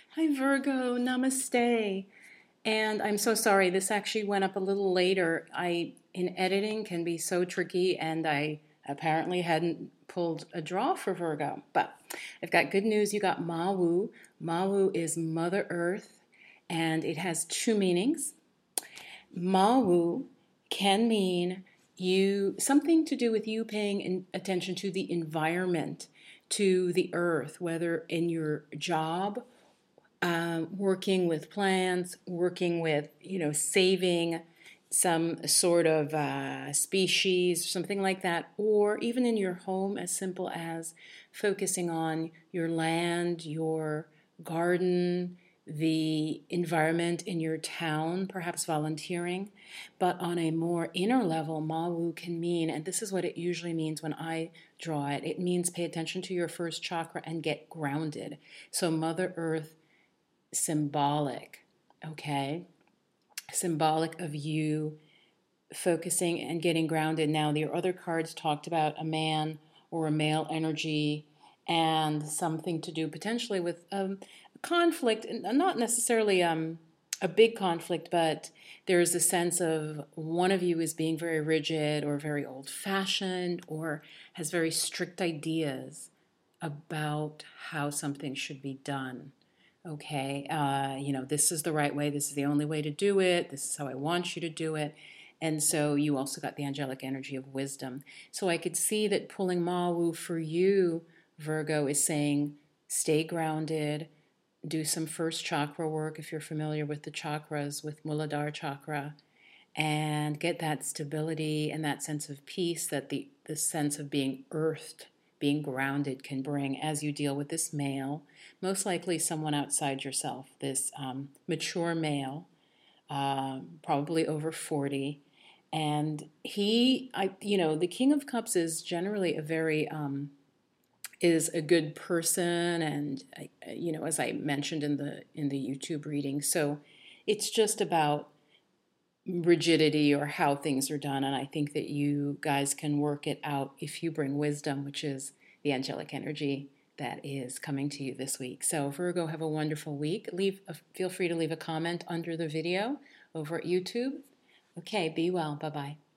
Hi Virgo, namaste. And I'm so sorry, this actually went up a little later. In editing can be so tricky, and I apparently hadn't pulled a draw for Virgo. But I've got good news. You got Mawu. Mawu is Mother Earth, and it has two meanings. Mawu can mean you something to do with you paying attention to the environment, to the earth, whether in your job, working with plants, working with, saving some sort of species, something like that, or even in your home, as simple as focusing on your land, your garden, the environment in your town, perhaps volunteering. But on a more inner level, Mawu can mean, and this is what it usually means when I draw it, it means pay attention to your first chakra and get grounded. So Mother Earth, symbolic, okay? Symbolic of you focusing and getting grounded. Now, the other cards talked about a man or a male energy and something to do potentially with conflict, not necessarily a big conflict, but there's a sense of one of you is being very rigid or very old fashioned or has very strict ideas about how something should be done. Okay, this is the right way, this is the only way to do it, this is how I want you to do it. And so you also got the angelic energy of wisdom. So I could see that pulling Mawu for you, Virgo, is saying stay grounded, do some first chakra work if you're familiar with the chakras, with Muladhara chakra, and get that stability and that sense of peace that the sense of being earthed, being grounded can bring as you deal with this male, most likely someone outside yourself, this mature male, probably over 40. And the King of Cups is generally is a good person, and as I mentioned in the YouTube reading. So it's just about rigidity or how things are done, and I think that you guys can work it out if you bring wisdom, which is the angelic energy that is coming to you this week. So Virgo, have a wonderful week. Feel free to leave a comment under the video over at YouTube. Okay, be well. Bye-bye.